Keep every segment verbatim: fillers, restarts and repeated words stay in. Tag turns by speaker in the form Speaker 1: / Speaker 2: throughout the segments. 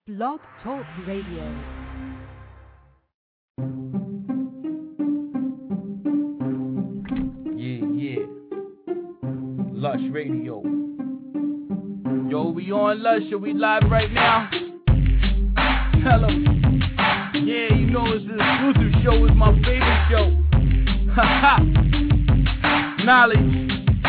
Speaker 1: Blog Talk Radio.
Speaker 2: Yeah, yeah. Lush Radio. Yo, we on Lush. Are we live right now? Tell 'em. Yeah, you know it's the exclusive show. It's my favorite show. Haha. Knowledge.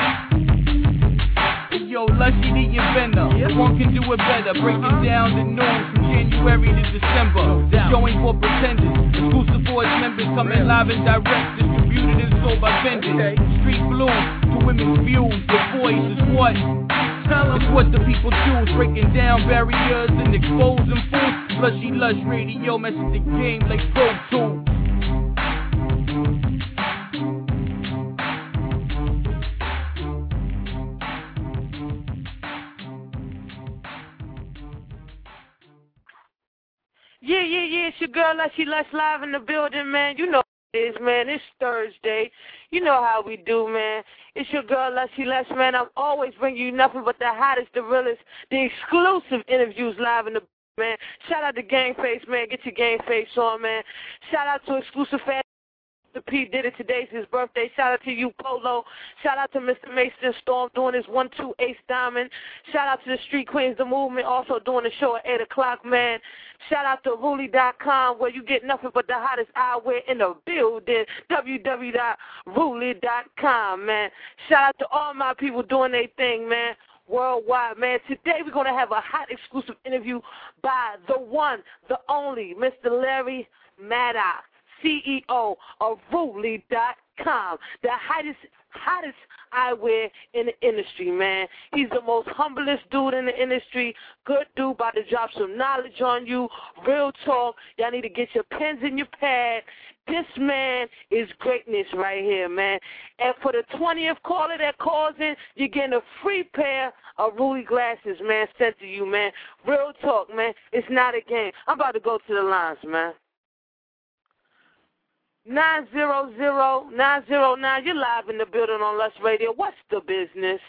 Speaker 2: Yo, Lushy the inventor. Yep. One can do it better. Breaking uh-huh. down the news from January to December. No doubt. Showing for pretenders. Exclusive for its members. Coming live and direct. Distributed and sold by vendors. Okay. Street Blues to women's views. The voice is what? Tell us what the people choose. Breaking down barriers and exposing fools. Lushy Lush Radio. Messing the game like Pro Tools.
Speaker 3: Yeah, yeah, yeah, it's your girl Lushy Lush live in the building, man. You know what it is, man. It's Thursday. You know how we do, man. It's your girl Lushy Lush, man. I'm always bringing you nothing but the hottest, the realest, the exclusive interviews live in the man. Shout out to Game Face, man. Get your Game Face on, man. Shout out to exclusive fans. Mister P did it. Today's his birthday. Shout out to you, Polo. Shout out to Mister Mason Storm doing his one two Ace Diamond. Shout out to the Street Queens, the movement, also doing the show at eight o'clock, man. Shout out to Ruli dot com, where you get nothing but the hottest eyewear in the building, w w w dot ruli dot com, man. Shout out to all my people doing their thing, man, worldwide, man. Today we're going to have a hot exclusive interview by the one, the only, Mister Larry Maddox, C E O of Ruli dot com, the hottest, hottest eyewear in the industry, man. He's the most humblest dude in the industry. Good dude, about to drop some knowledge on you. Real talk. Y'all need to get your pens and your pad. This man is greatness right here, man. And for the twentieth caller that calls in, you're getting a free pair of Ruli glasses, man, sent to you, man. Real talk, man. It's not a game. I'm about to go to the lines, man. nine zero zero, nine zero nine, you're live in the building on Lush Radio. What's the business?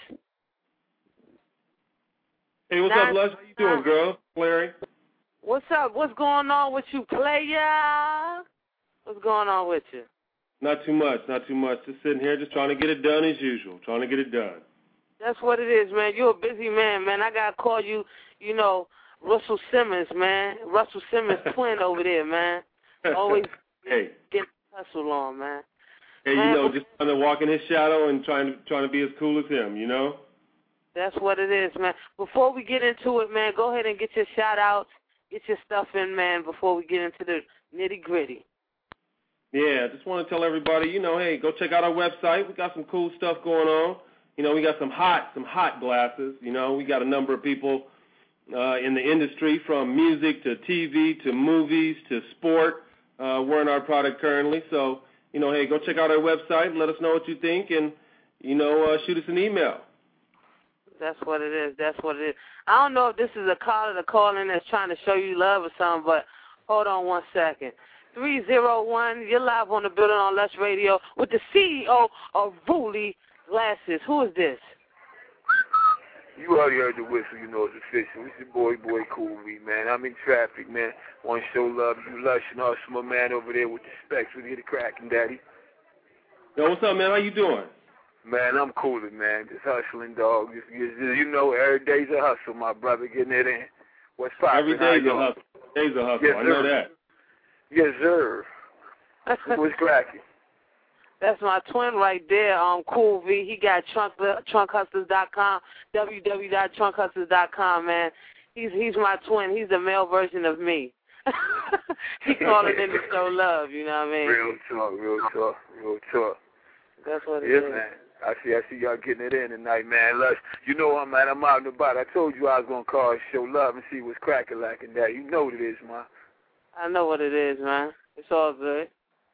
Speaker 4: Hey, what's Nine, up, Lush? How you doing, girl? Larry?
Speaker 3: What's up? What's going on with you, player? What's going on with you?
Speaker 4: Not too much, not too much. Just sitting here, just trying to get it done as usual, trying to get it done.
Speaker 3: That's what it is, man. You're a busy man, man. I got to call you, you know, Russell Simmons, man. Russell Simmons' twin over there, man. Always
Speaker 4: hey.
Speaker 3: get hustle on, man.
Speaker 4: Hey, man, you know, just trying to walk in his shadow and trying to trying to be as cool as him, you know?
Speaker 3: That's what it is, man. Before we get into it, man, go ahead and get your shout-outs, get your stuff in, man, before we get into the nitty-gritty.
Speaker 4: Yeah, I just want to tell everybody, you know, hey, go check out our website. We got some cool stuff going on. You know, we got some hot, some hot glasses. You know, we got a number of people uh, in the industry, from music to T V to movies to sport, uh, wearing our product currently. So, you know, hey, go check out our website. Let us know what you think, and, you know, uh, shoot us an email.
Speaker 3: That's what it is. That's what it is. I don't know if this is a caller to call in that's trying to show you love or something, but hold on one second. three zero one, you're live on the building on Lush Radio with the C E O of Ruli Glasses. Who is this?
Speaker 5: You already heard the whistle, you know it's official. It's your boy, boy Cool Me, man. I'm in traffic, man. Want to show love to you, Lush, and hustle, my man over there with the specs. We get it cracking, Daddy.
Speaker 4: Yo, what's up, man? How you doing?
Speaker 5: Man, I'm cooling, man. Just hustling, dog. Just, just, you know, every day's a hustle, my brother, getting it in. What's poppin'?
Speaker 4: Every day's a hustle. Every day's a hustle.
Speaker 5: Yes,
Speaker 4: I know that.
Speaker 5: Yes, sir. What's cracking?
Speaker 3: That's my twin right there, um, Cool V. He got trunk trunk hustlers dot com, w w w dot trunk hustlers dot com, man. He's he's my twin. He's the male version of me. He called it in to show love, you know what I mean?
Speaker 5: Real talk, real talk, real talk.
Speaker 3: That's what it
Speaker 5: yes,
Speaker 3: is.
Speaker 5: Man. I see, I see y'all getting it in tonight, man. Lush, you know I'm man. I'm out and about. I told you I was gonna call, show love, and see what's cracking like and that. You know what it is, man.
Speaker 3: I know what it is, man. It's all good.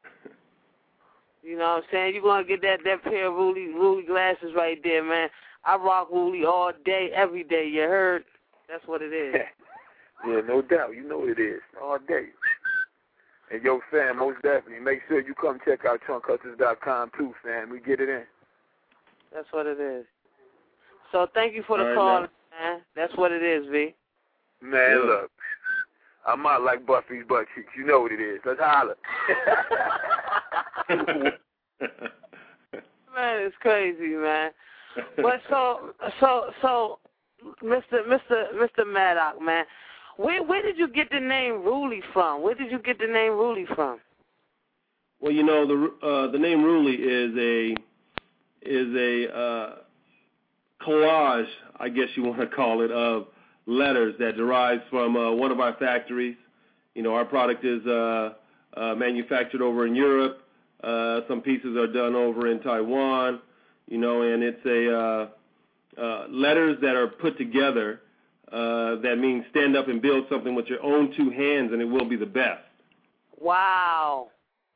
Speaker 3: You know what I'm saying? You're going to get that, that pair of Ruli, Ruli glasses right there, man. I rock Ruli all day, every day. You heard? That's what it is.
Speaker 5: Yeah, no doubt. You know what it is. All day. And, yo, fam, most definitely, make sure you come check out trunk hustlers dot com, too, fam. We get it in.
Speaker 3: That's what it is. So thank you for the
Speaker 4: all right,
Speaker 3: call,
Speaker 4: man.
Speaker 3: man. That's what it is, V.
Speaker 5: Man, look. I'm out like Buffy's butt cheeks. You know what it is. Let's holler.
Speaker 3: Man, it's crazy, man. But so, so, so, Mister Mister Mister Maddox, man, where where did you get the name Ruli from? Where did you get the name Ruli from?
Speaker 4: Well, you know, the uh, the name Ruli is a is a uh, collage, I guess you want to call it, of letters that derives from uh, one of our factories. You know, our product is uh, uh, manufactured over in Europe. Uh, some pieces are done over in Taiwan. You know, and it's a uh, uh, letters that are put together uh, that means stand up and build something with your own two hands, and it will be the best.
Speaker 3: Wow.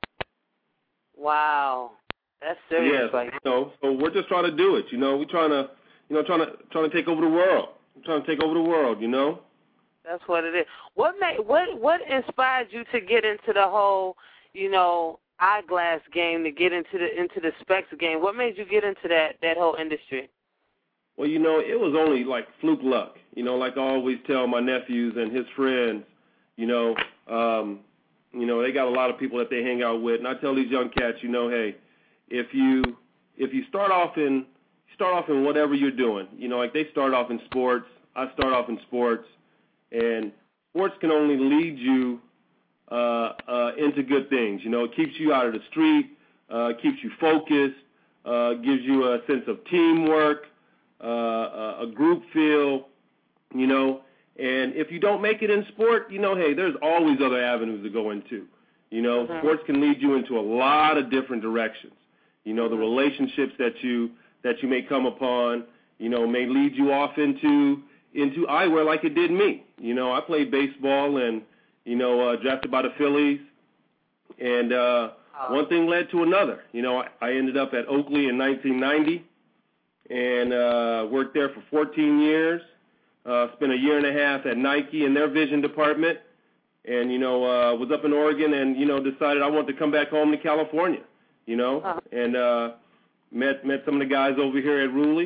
Speaker 3: Wow. That's serious,
Speaker 4: yeah,
Speaker 3: right?
Speaker 4: You know, so we're just trying to do it. You know, we're trying to, you know, trying to trying to take over the world. We're trying to take over the world. You know.
Speaker 3: That's what it is. What made what what inspired you to get into the whole, you know, eyeglass game, to get into the into the specs game? What made you get into that that whole industry?
Speaker 4: Well, you know, it was only like fluke luck. You know, like I always tell my nephews and his friends, you know, um, you know, they got a lot of people that they hang out with, and I tell these young cats, you know, hey, if you if you start off in start off in whatever you're doing, you know, like they start off in sports, I start off in sports, and sports can only lead you uh, uh, into good things. You know, it keeps you out of the street, uh, keeps you focused, uh, gives you a sense of teamwork, uh, a group feel, you know. And if you don't make it in sport, you know, hey, there's always other avenues to go into. You know, mm-hmm. Sports can lead you into a lot of different directions. You know, the relationships that you that you may come upon, you know, may lead you off into into eyewear like it did me. You know, I played baseball and, you know, uh, drafted by the Phillies, and uh, oh. one thing led to another. You know, I, I ended up at Oakley in nineteen ninety and uh, worked there for fourteen years. Uh, spent a year and a half at Nike in their vision department, and, you know, uh, was up in Oregon and, you know, decided I wanted to come back home to California, you know, uh-huh. and uh, met met some of the guys over here at Ruli,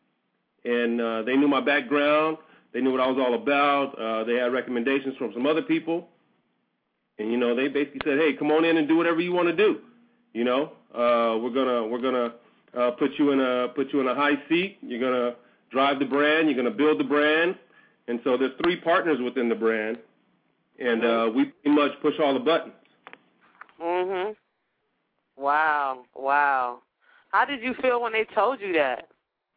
Speaker 4: and uh, they knew my background. They knew what I was all about. Uh, they had recommendations from some other people, and, you know, they basically said, hey, come on in and do whatever you want to do, you know. Uh, we're gonna we're gonna uh, put you in a put you in a high seat. You're gonna drive the brand, you're going to build the brand, and so there's three partners within the brand, and uh, we pretty much push all the buttons.
Speaker 3: Mhm. Wow, wow. How did you feel when they told you that?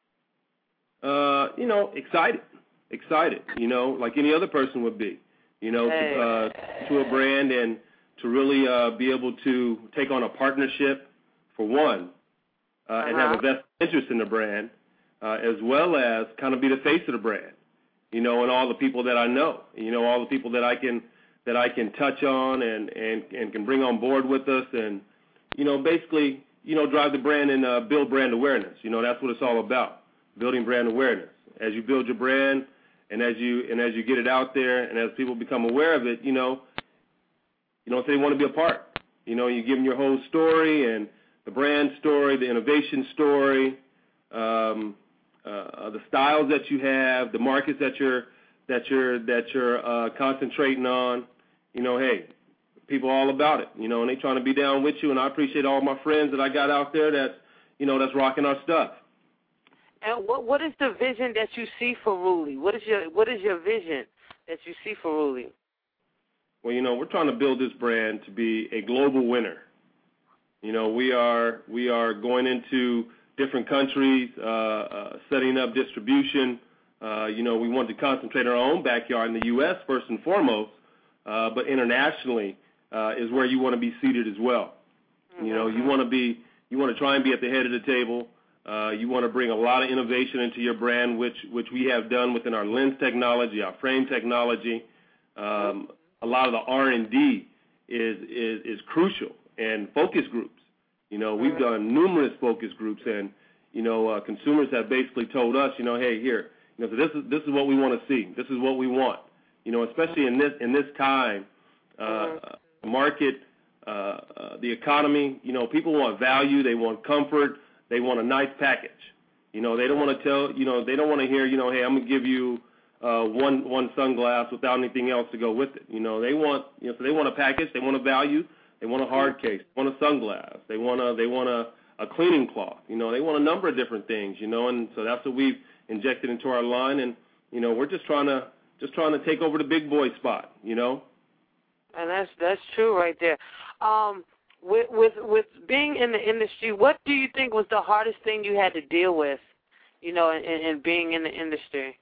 Speaker 4: Uh, you know, excited, excited. You know, like any other person would be. You know, hey. to, uh, to a brand and to really uh, be able to take on a partnership for one, uh, uh-huh. and have a vested interest in the brand. Uh, as well as kind of be the face of the brand, you know, and all the people that I know, you know, all the people that I can that I can touch on and, and, and can bring on board with us, and, you know, basically, you know, drive the brand and uh, build brand awareness. You know, that's what it's all about, building brand awareness. As you build your brand and as you and as you get it out there and as people become aware of it, you know, you know, if they want to be a part, you know, you give them your whole story and the brand story, the innovation story. Um, Uh, the styles that you have, the markets that you're that you're that you're uh, concentrating on, you know, hey, people are all about it, you know, and they trying to be down with you. And I appreciate all my friends that I got out there that's, you know, that's rocking our stuff.
Speaker 3: And what what is the vision that you see for Ruli? What is your what is your vision that you see for Ruli?
Speaker 4: Well, you know, we're trying to build this brand to be a global winner. You know, we are we are going into different countries, uh, uh, setting up distribution. Uh, you know, we want to concentrate on our own backyard in the U S first and foremost, uh, but internationally uh, is where you want to be seated as well. Mm-hmm. You know, you want to be, you want to try and be at the head of the table. Uh, you want to bring a lot of innovation into your brand, which which we have done within our lens technology, our frame technology. Um, a lot of the R and D is, is is crucial, and focus groups. You know, we've done numerous focus groups, and, you know, uh, consumers have basically told us, you know, hey, here, you know, so this is this is what we want to see. This is what we want. You know, especially in this in this time, uh, the market, uh, uh, the economy. You know, people want value. They want comfort. They want a nice package. You know, they don't want to tell. You know, they don't want to hear. You know, hey, I'm gonna give you uh, one one sunglass without anything else to go with it. You know, they want you know so they want a package, they want a value, they want a hard case, they want a sunglass, they want a they want a, a cleaning cloth. You know, they want a number of different things. You know, and so that's what we've injected into our line, and you know, we're just trying to just trying to take over the big boy spot. You know,
Speaker 3: and that's that's true right there. Um, with with with being in the industry, what do you think was the hardest thing you had to deal with? You know, in, in being in the industry.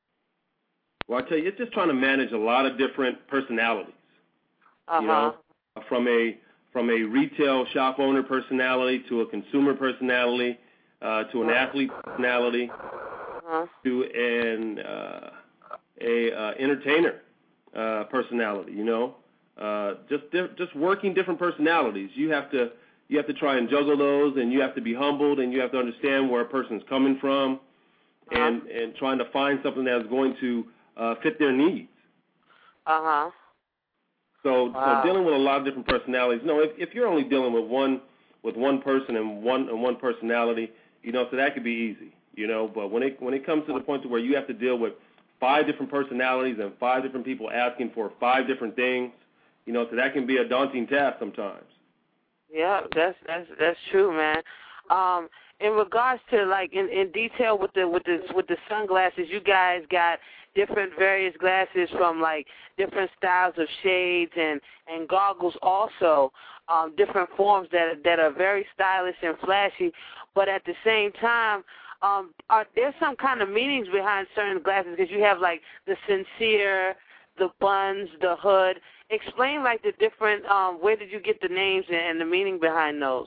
Speaker 4: Well, I tell you, it's just trying to manage a lot of different personalities.
Speaker 3: Uh-huh.
Speaker 4: You know, from a from a retail shop owner personality to a consumer personality uh, to an uh-huh. athlete personality uh-huh. to an uh, a uh, entertainer uh, personality. You know, uh, just di- just working different personalities. You have to you have to try and juggle those, and you have to be humbled, and you have to understand where a person's coming from, uh-huh. and and trying to find something that's going to Uh, fit their needs.
Speaker 3: Uh-huh.
Speaker 4: So,
Speaker 3: wow.
Speaker 4: so dealing with a lot of different personalities. No, if, if you're only dealing with one with one person and one and one personality, you know, so that could be easy, you know. But when it when it comes to the point to where you have to deal with five different personalities and five different people asking for five different things, you know, so that can be a daunting task sometimes.
Speaker 3: Yeah, that's that's that's true, man. Um, in regards to like in, in detail with the with the with the sunglasses, you guys got different various glasses from like different styles of shades and, and goggles also, um, different forms that that are very stylish and flashy, but at the same time, um, are there some kind of meanings behind certain glasses? Because you have like the sincere, the buns, the hood. Explain like the different. Um, where did you get the names and, and the meaning behind those?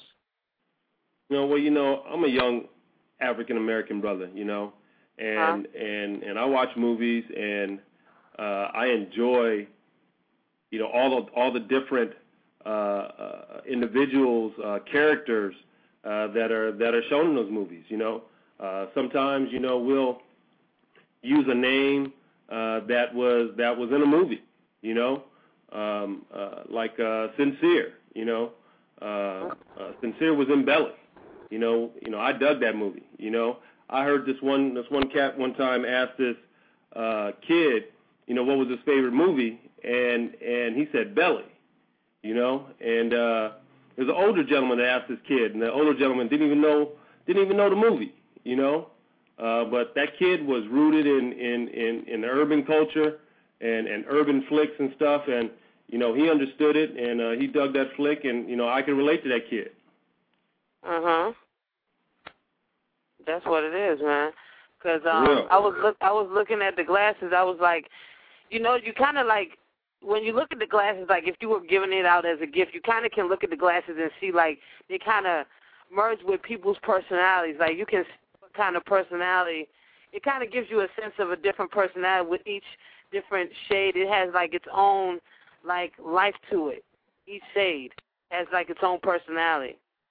Speaker 4: You know, well, you know, I'm a young African American brother, you know. And, huh? and and I watch movies, and uh, I enjoy, you know, all the all the different uh, uh, individuals, uh, characters uh, that are that are shown in those movies. You know, uh, sometimes you know we'll use a name uh, that was that was in a movie. You know, um, uh, like uh, Sincere. You know, uh, uh, Sincere was in Belly. You know, you know, I dug that movie. You know. I heard this one this one cat one time ask this uh, kid, you know, what was his favorite movie, and and he said Belly, you know, and uh, there's an older gentleman that asked this kid, and the older gentleman didn't even know didn't even know the movie, you know, uh, but that kid was rooted in in in, in urban culture and, and urban flicks and stuff, and you know he understood it, and uh, he dug that flick, and you know I can relate to that kid.
Speaker 3: Uh huh. That's what it is, man. Because um, yeah. I was look, I was looking at the glasses. I was like, you know, you kind of like when you look at the glasses, like if you were giving it out as a gift, you kind of can look at the glasses and see like they kind of merge with people's personalities. Like you can see what kind of personality. It kind of gives you a sense of a different personality with each different shade. It has like its own like life to it. Each shade has like its own personality.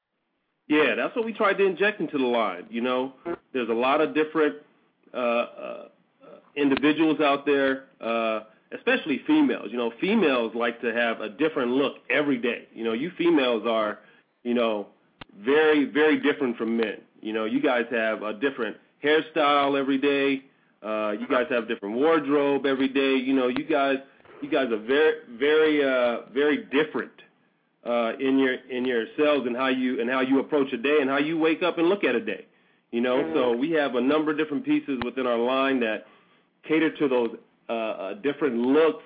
Speaker 4: Yeah, that's what we tried to inject into the line. You know, there's a lot of different uh, uh, individuals out there, uh, especially females. You know, females like to have a different look every day. You know, you females are, you know, very, very different from men. You know, you guys have a different hairstyle every day. Uh, you guys have different wardrobe every day. You know, you guys, you guys are very, very, uh, very different. Uh, in your in yourselves and how you and how you approach a day and how you wake up and look at a day, you know. Mm-hmm. So we have a number of different pieces within our line that cater to those uh, uh, different looks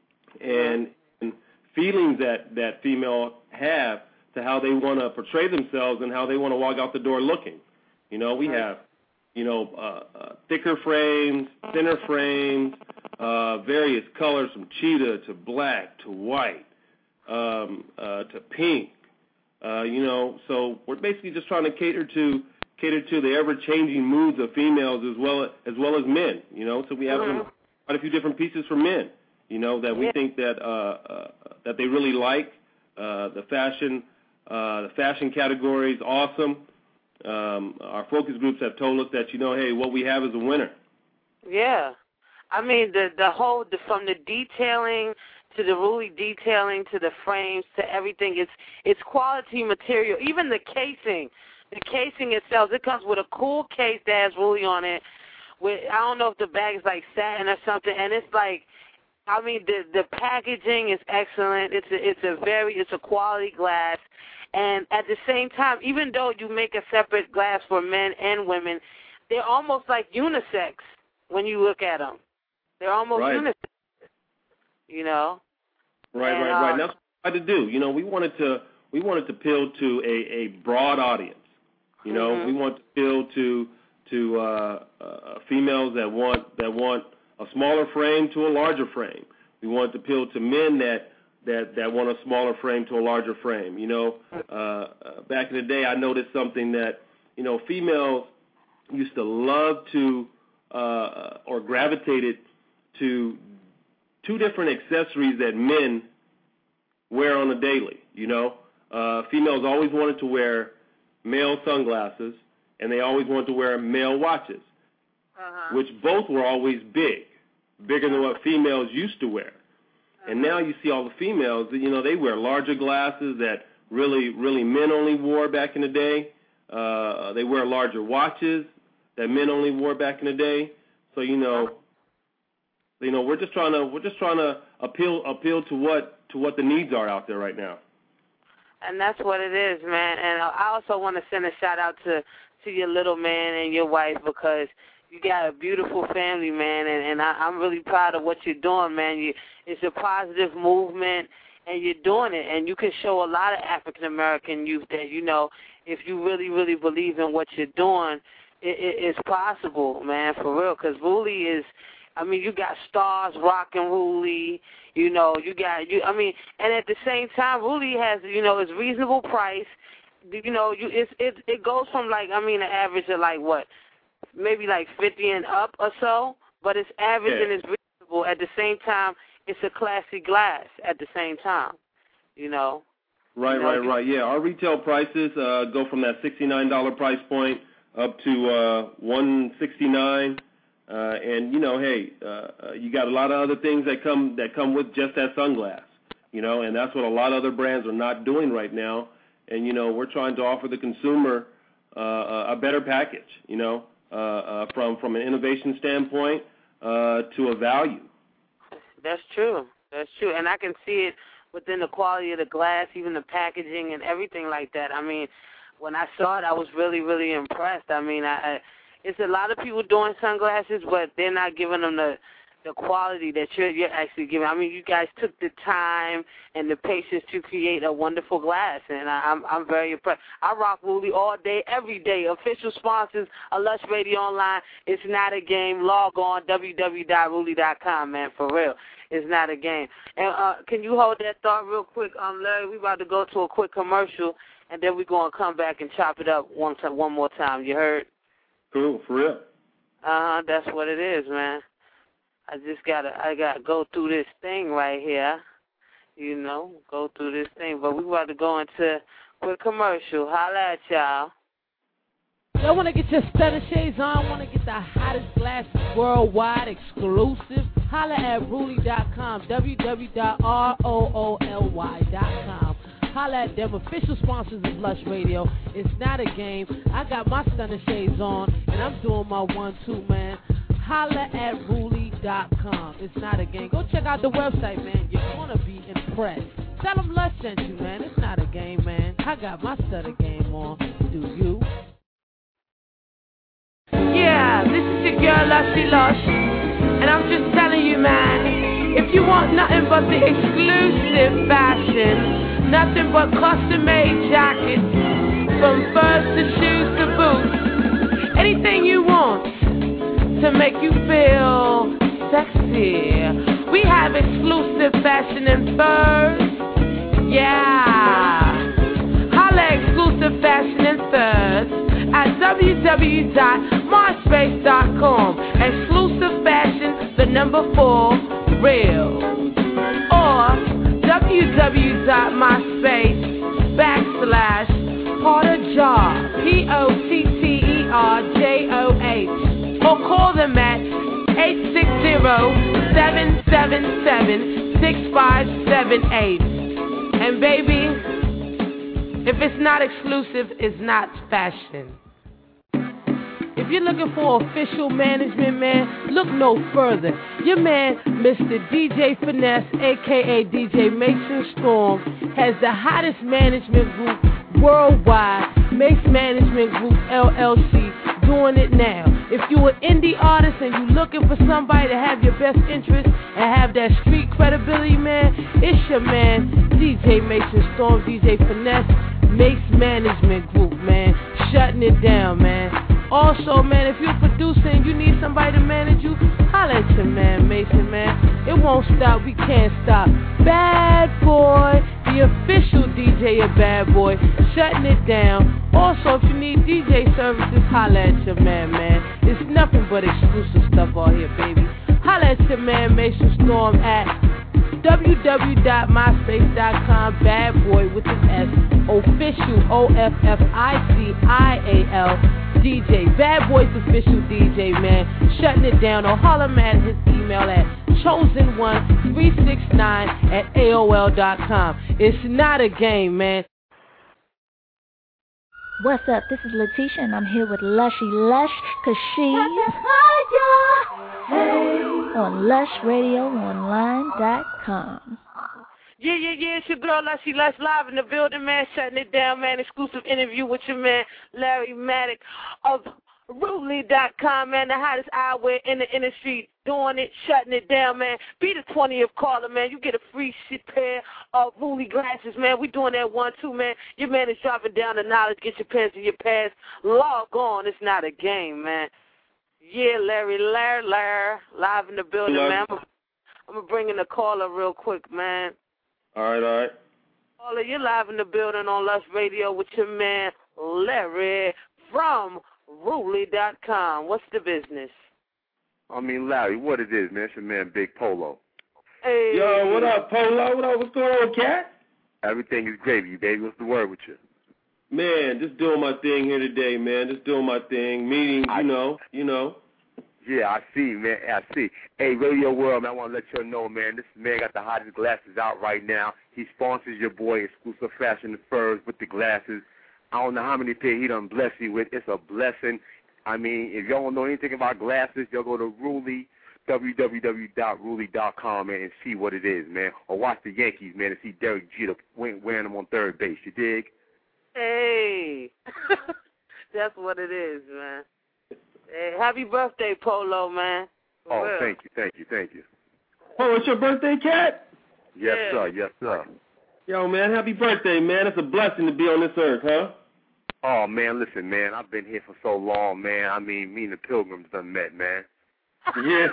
Speaker 4: and, and feelings that that female have to how they want to portray themselves and how they want to walk out the door looking. You know, we have you know uh, uh, thicker frames, thinner frames, uh, various colors from cheetah to black to white. Um, uh, to pink, uh, you know, so we're basically just trying to cater to cater to the ever-changing moods of females as well as well as men, you know. So we have mm-hmm. some, quite a few different pieces for men, you know, that we yeah. think that uh, uh, that they really like. Uh, the fashion, uh, the fashion category is awesome. Um, our focus groups have told us that, you know, hey, what we have is a winner.
Speaker 3: Yeah, I mean the the whole the, from the detailing. To the really detailing, to the frames, to everything. It's it's quality material. Even the casing, the casing itself, it comes with a cool case that has Ruly on it, with, I don't know if the bag is like satin or something, and it's like, I mean, the the packaging is excellent. It's a, it's a very, it's a quality glass. And at the same time, even though you make a separate glass for men and women, they're almost like unisex when you look at them. They're almost
Speaker 4: right.
Speaker 3: unisex, you know.
Speaker 4: Right,
Speaker 3: and,
Speaker 4: right,
Speaker 3: uh,
Speaker 4: right. And that's what we tried to do. You know, we wanted to we wanted to appeal to a, a broad audience. You know,
Speaker 3: mm-hmm.
Speaker 4: we want to appeal to to uh, uh, females that want that want a smaller frame to a larger frame. We want to appeal to men that. That, that want a smaller frame to a larger frame. You know, uh, uh, back in the day, I noticed something that, you know, females used to love to uh, or gravitated to two different accessories that men wear on a daily. You know, uh, females always wanted to wear male sunglasses, and they always wanted to wear male watches,
Speaker 3: uh-huh.
Speaker 4: which both were always big, bigger than what females used to wear. And now you see all the females, you know, they wear larger glasses that really, really men only wore back in the day. Uh, they wear larger watches that men only wore back in the day. So, you know, you know, we're just trying to we're just trying to appeal appeal to what to what the needs are out there right now.
Speaker 3: And that's what it is, man. And I also want to send a shout out to to your little man and your wife, because you got a beautiful family, man, and, and I, I'm really proud of what you're doing, man. You, it's a positive movement, and you're doing it, and you can show a lot of African-American youth that, you know, if you really, really believe in what you're doing, it, it, it's possible, man, for real, because Ruli is, I mean, you got stars rocking Ruli, you know, you got, you. I mean, and at the same time, Ruli has, you know, it's reasonable price, you know, you it's, it, it goes from, like, I mean, an average of, like, what, maybe like fifty and up or so, but it's average
Speaker 4: yeah.
Speaker 3: and it's reasonable. At the same time, it's a classy glass at the same time, you know.
Speaker 4: Right,
Speaker 3: you know,
Speaker 4: right, right. Yeah, our retail prices uh, go from that sixty-nine dollars price point up to uh, one hundred sixty-nine dollars. Uh, and, you know, hey, uh, you got a lot of other things that come that come with just that sunglass, you know, and that's what a lot of other brands are not doing right now. And, you know, we're trying to offer the consumer uh, a better package, you know. Uh, uh, from from an innovation standpoint uh, to a value.
Speaker 3: That's true. That's true. And I can see it within the quality of the glass, even the packaging and everything like that. I mean, when I saw it, I was really, really impressed. I mean, I, I, it's a lot of people doing sunglasses, but they're not giving them the the quality that you're, you're actually giving. I mean, you guys took the time and the patience to create a wonderful glass, and I, I'm I'm very impressed. I rock Ruli all day, every day. Official sponsors of Lush Radio Online. It's not a game. Log on, w w w dot ruli dot com, man, for real. It's not a game. And uh, can you hold that thought real quick? Um, Larry, we're about to go to a quick commercial, and then we're going to come back and chop it up one, time, one more time. You heard?
Speaker 4: Cool, for real.
Speaker 3: Uh-huh, that's what it is, man. I just gotta, I gotta go through this thing right here, you know, go through this thing. But we about to go into a quick commercial. Holla at y'all.
Speaker 6: Y'all want to get your stunner shades on? Want to get the hottest glasses worldwide, exclusive? Holla at Ruli dot com, w w w dot r o o l y dot com. Holla at them, official sponsors of Lush Radio. It's not a game. I got my stunner shades on, and I'm doing my one-two, man. Holla at Ruli dot com. It's not a game. Go check out the website, man. You're going to be impressed. Tell them Lush sent you, man. It's not a game, man. I got my stutter game on. Do you?
Speaker 3: Yeah, this is your girl, Lushy Lush. And I'm just telling you, man, if you want nothing but the exclusive fashion, nothing but custom-made jackets, from furs to shoes to boots, anything you want to make you feel sexy. We have exclusive fashion in furs. Yeah. Holla exclusive fashion in furs at w w w dot myspace dot com. Exclusive fashion, the number four, real. Or w w w dot myspace backslash Potterjar, P O T T E R J O H. Or call them at eight six zero, seven seven seven, six five seven eight. And baby, if it's not exclusive, it's not fashion.
Speaker 6: If you're looking for official management, man, look no further. Your man, Mister D J Finesse, a k a. D J Mason Storm, has the hottest management group worldwide, Mace Management Group, L L C, doing it now. If you're an indie artist and you're looking for somebody to have your best interest and have that street credibility, man, it's your man, D J Mason Storm, D J Finesse, Mace Management Group, man, shutting it down, man. Also, man, if you're a producer and you need somebody to manage you, holla at your man, Mason, man. It won't stop. We can't stop. Bad Boy, the official D J of Bad Boy, shutting it down. Also, if you need D J services, holla at your man, man. It's nothing but exclusive stuff out here, baby. Holla at your man, Mason Storm, at w w w dot myspace dot com, Bad Boy with an S, official, O F F I C I A L, D J, Bad Boy's official D J, man, shutting it down. Or holler him at his email at chosen one three six nine at A O L dot com. It's not a game, man.
Speaker 7: What's up? This is Letitia, and I'm here with Lushy Lush, cause she's on lush radio online dot com.
Speaker 3: Yeah, yeah, yeah, it's your girl Lushy Lush live in the building, man, shutting it down, man. Exclusive interview with your man, Larry Maddox of Rudely dot com, man, the hottest eyewear in the industry, doing it, shutting it down, man. Be the twentieth caller, man. You get a free shit pair of Rudely glasses, man. We doing that one, too, man. Your man is dropping down the knowledge. Get your pens and your pads. Log on. It's not a game, man. Yeah, Larry, Larry, Larry, live in the building,
Speaker 4: Hello.
Speaker 3: man. I'm going to bring in the caller real quick, man.
Speaker 4: All right, all right.
Speaker 3: Caller, you're live in the building on Lush Radio with your man, Larry, from Rudely dot com. What's the business?
Speaker 8: I mean, Larry, what it is, man? It's your man, Big Polo.
Speaker 3: Hey.
Speaker 4: Yo, what up, Polo? What up? What's going on, cat?
Speaker 8: Everything is gravy, baby. What's the word with you?
Speaker 4: Man, just doing my thing here today, man. Just doing my thing. Meetings,
Speaker 8: I,
Speaker 4: you know, you know.
Speaker 8: Yeah, I see, man. I see. Hey, Radio World, man, I want to let you know, man, this man got the hottest glasses out right now. He sponsors your boy, Exclusive Fashion and Furs, with the glasses. I don't know how many pair he done bless you with. It's a blessing. I mean, if y'all don't know anything about glasses, y'all go to Rudely, w w w dot rudely dot com, man, and see what it is, man. Or watch the Yankees, man, and see Derek Jeter wearing them on third base. You dig?
Speaker 3: Hey. That's what it is, man. Hey, happy birthday, Polo, man. For
Speaker 8: oh,
Speaker 3: real.
Speaker 8: thank you, thank you, thank you.
Speaker 4: Oh, it's your birthday, cat?
Speaker 8: Yes,
Speaker 3: Yeah.
Speaker 8: sir, yes, sir.
Speaker 4: Yo, man, happy birthday, man. It's a blessing to be on this earth, huh?
Speaker 8: Oh, man, listen, man, I've been here for so long, man. I mean, me and the Pilgrims done met, man.
Speaker 4: Yeah.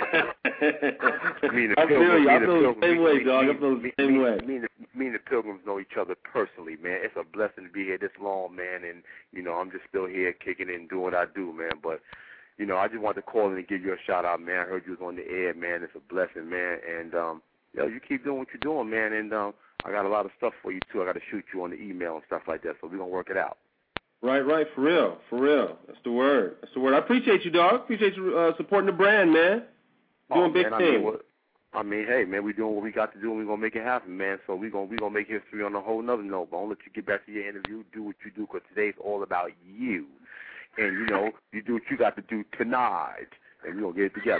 Speaker 8: me and the
Speaker 4: I feel
Speaker 8: Pilgrims,
Speaker 4: you.
Speaker 8: me
Speaker 4: I
Speaker 8: and the
Speaker 4: feel the
Speaker 8: Pilgrims,
Speaker 4: same
Speaker 8: me-
Speaker 4: way,
Speaker 8: me-
Speaker 4: dog.
Speaker 8: me-
Speaker 4: I feel the
Speaker 8: me-
Speaker 4: same
Speaker 8: me-
Speaker 4: way.
Speaker 8: Me and, the, me and the Pilgrims know each other personally, man. It's a blessing to be here this long, man, and, you know, I'm just still here kicking it and doing what I do, man. But, you know, I just want to call in and give you a shout-out, man. I heard you was on the air, man. It's a blessing, man. And, um, yo, you keep doing what you're doing, man, and um, I got a lot of stuff for you, too. I got to shoot you on the email and stuff like that, so we're going to work it out.
Speaker 4: Right, right, for real, for real. That's the word. That's the word. I appreciate you, dog. Appreciate you uh, supporting the brand, man. Doing
Speaker 8: oh,
Speaker 4: big
Speaker 8: man, I
Speaker 4: things.
Speaker 8: mean, what, I mean, hey, man, we doing what we got to do, and we're going to make it happen, man. So we're going we gonna make history on a whole nother note. But I'll let you get back to your interview, do what you do, because today's all about you. And, you know, you do what you got to do tonight, and we're going to get it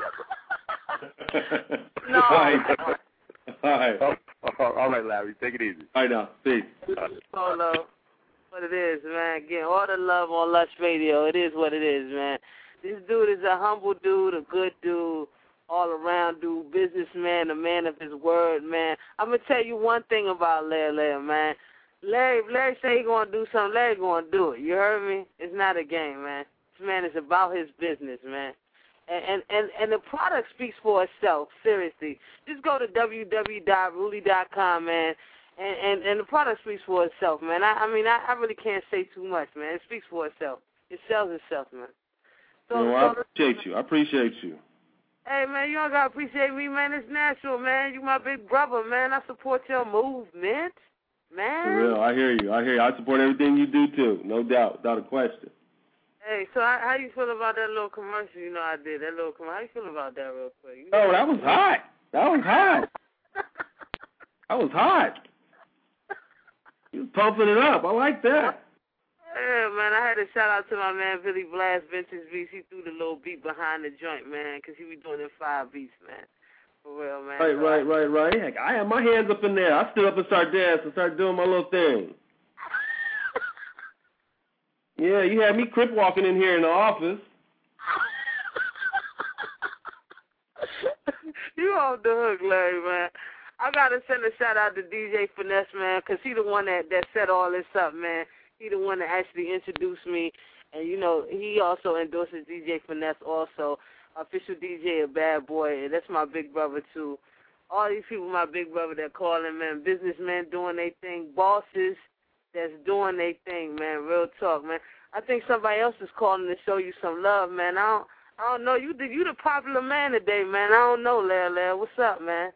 Speaker 8: together.
Speaker 3: No.
Speaker 4: All right. All right.
Speaker 8: Oh, all right, Larry, take it easy.
Speaker 4: All right, now. Peace.
Speaker 3: Polo. What it is, man. Again, all the love on Lush Radio. It is what it is, man. This dude is a humble dude, a good dude, all-around dude, businessman, a man of his word, man. I'm going to tell you one thing about Larry, Larry, man. Larry, Larry say he going to do something, Larry going to do it. You heard me? It's not a game, man. This man is about his business, man. And, and, and, and the product speaks for itself, seriously. Just go to w w w dot rudely dot com, man. And, and, and the product speaks for itself, man. I, I mean, I, I really can't say too much, man. It speaks for itself. It sells itself, man. So,
Speaker 4: you know, I
Speaker 3: so
Speaker 4: appreciate you. I appreciate you.
Speaker 3: hey, man, you don't got to appreciate me, man. It's natural, man. You my big brother, man. I support your movement, man.
Speaker 4: For real. I hear you. I hear you. I support everything you do, too. No doubt. Without a question.
Speaker 3: Hey, so how, how you feel about that little commercial, you know, I did? That little commercial. How you feel about that real quick? You know,
Speaker 4: Oh, that was hot. That was hot. That was hot. You was pumping it up. I like that.
Speaker 3: Yeah, man, I had to shout out to my man Billy Blast, Vintage Beats. He threw the little beat behind the joint, man, because he be doing them five beats, man. For real, man.
Speaker 4: Right,
Speaker 3: so
Speaker 4: right,
Speaker 3: I,
Speaker 4: right, right. Heck, I had my hands up in there. I stood up and started dancing, started doing my little thing. Yeah, you had me crip walking in here in the office.
Speaker 3: You off the hook, Larry, man. I got to send a shout-out to D J Finesse, man, because he the one that, that set all this up, man. He the one that actually introduced me. And, you know, he also endorses D J Finesse also. Official D J, a bad boy, and that's my big brother, too. All these people, my big brother that calling, man, businessmen doing their thing, bosses that's doing their thing, man, real talk, man. I think somebody else is calling to show you some love, man. I don't, I don't know. You the, you the popular man today, man. I don't know, Lair Lair. What's up, man?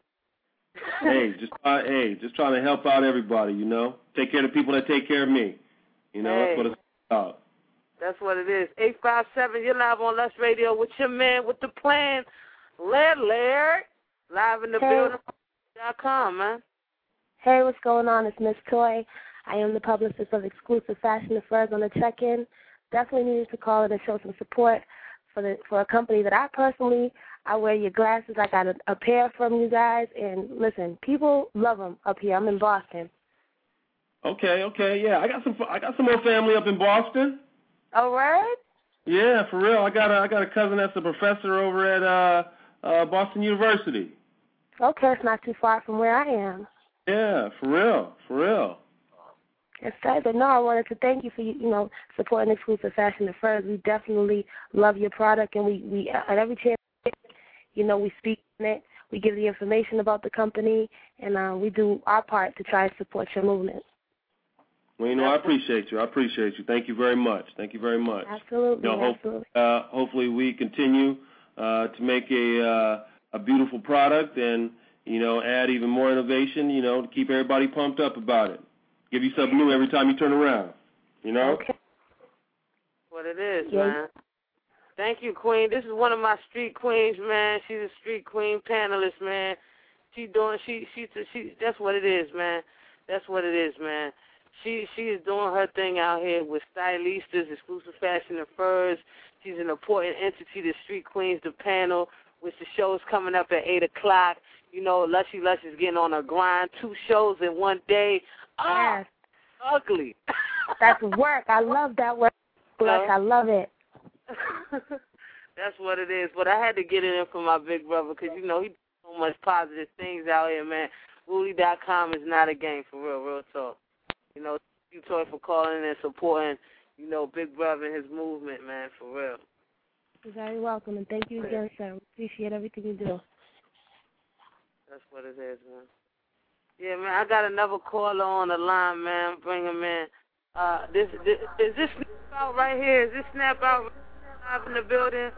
Speaker 4: Hey, just try, hey, just trying to help out everybody, you know. Take care of the people that take care of me. You know,
Speaker 3: hey,
Speaker 4: that's what it's about.
Speaker 3: That's what it is. eight five seven, you're live on Lush Radio with your man with the plan, Lair Lair. Live in the
Speaker 9: hey.
Speaker 3: building dot com, man.
Speaker 9: Hey, what's going on? It's Miss Toy. I am the publicist of Exclusive Fashion Affairs on the check-in. Definitely needed to call in and show some support for the for a company that I personally, I wear your glasses. I got a, a pair from you guys. And listen, people love them up here. I'm in Boston.
Speaker 4: Okay, okay, yeah. I got some I got some more family up in Boston.
Speaker 3: All right.
Speaker 4: Yeah, for real. I got a, I got a cousin that's a professor over at uh, uh, Boston University.
Speaker 9: Okay, it's not too far from where I am.
Speaker 4: Yeah, for real, for real.
Speaker 9: Yes, sir. But no, I wanted to thank you for you know supporting Exclusive Fashion Affairs. We definitely love your product, and we, we at every chance, you know, we speak on it. We give the information about the company, and uh, we do our part to try and support your movement.
Speaker 4: Well, you know, I appreciate you. I appreciate you. Thank you very much. Thank you very much.
Speaker 9: Absolutely,
Speaker 4: you know,
Speaker 9: absolutely.
Speaker 4: Hope, uh, hopefully, we continue uh, to make a uh, a beautiful product, and you know, add even more innovation. You know, to keep everybody pumped up about it. Give you something new every time you turn around. You know.
Speaker 9: Okay.
Speaker 3: What it is,
Speaker 9: yeah.
Speaker 3: man. Thank you, Queen. This is one of my street queens, man. She's a street queen panelist, man. She doing she she she. That's what it is, man. That's what it is, man. She she is doing her thing out here with stylistas, Exclusive Fashion and Furs. She's an important entity to Street Queens, the panel, which the show is coming up at eight o'clock. You know, Lushy Lush is getting on a grind. Two shows in one day. Oh,
Speaker 9: yes.
Speaker 3: Ugly.
Speaker 9: That's work. I love that work. Lush. I love it.
Speaker 3: That's what it is. But I had to get it in for my big brother because, you know, he does so much positive things out here, man. Wooly dot com is not a game, for real, real talk. You know, thank you, Toy, for calling and supporting, you know, Big Brother and his movement, man, for real.
Speaker 9: You're very welcome, and thank you again, sir. We appreciate everything you do.
Speaker 3: That's what it is, man. Yeah, man, I got another caller on the line, man. Bring him in. Uh, this, this is this Snap Out right here? Is this Snap Out live in the building?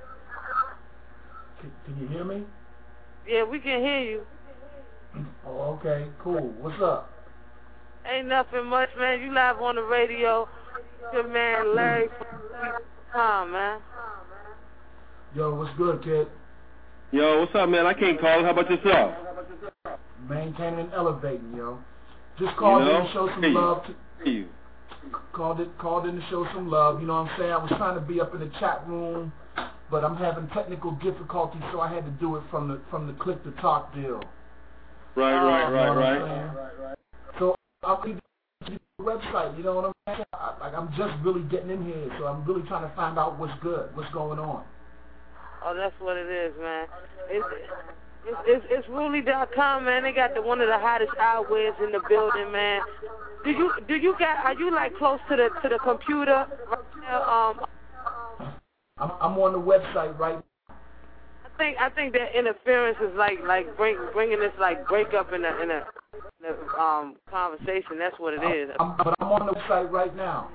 Speaker 10: Can, can you hear me?
Speaker 3: Yeah, we can hear you.
Speaker 10: Oh, okay, cool. What's up?
Speaker 3: Ain't nothing much, man. You live on the radio. Your man Larry from man.
Speaker 10: Yo, what's good, kid?
Speaker 4: Yo, what's up, man? I can't call it. How about yourself?
Speaker 10: Maintaining and elevating, yo. Just called
Speaker 4: you know?
Speaker 10: in to show some
Speaker 4: hey,
Speaker 10: love. To,
Speaker 4: you.
Speaker 10: Called it, called in to show some love. You know what I'm saying? I was trying to be up in the chat room, but I'm having technical difficulties, so I had to do it from the from the click to talk deal.
Speaker 4: Right, right,
Speaker 10: uh,
Speaker 4: right,
Speaker 10: you know
Speaker 4: right.
Speaker 10: right, right. So I'll be the website. You know what I'm saying? I, like I'm just really getting in here, so I'm really trying to find out what's good, what's going on.
Speaker 3: Oh, that's what it is, man. It's it's it's, it's Wooly dot com, man. They got the one of the hottest eyewears in the building, man. Do you do you got? Are you like close to the to the computer right now? Um,
Speaker 10: I'm I'm on the website right.
Speaker 3: I think I think that interference is like like bring, bringing this like breakup in a in a, in a um conversation. That's what it is.
Speaker 10: I'm, but I'm on the website right now.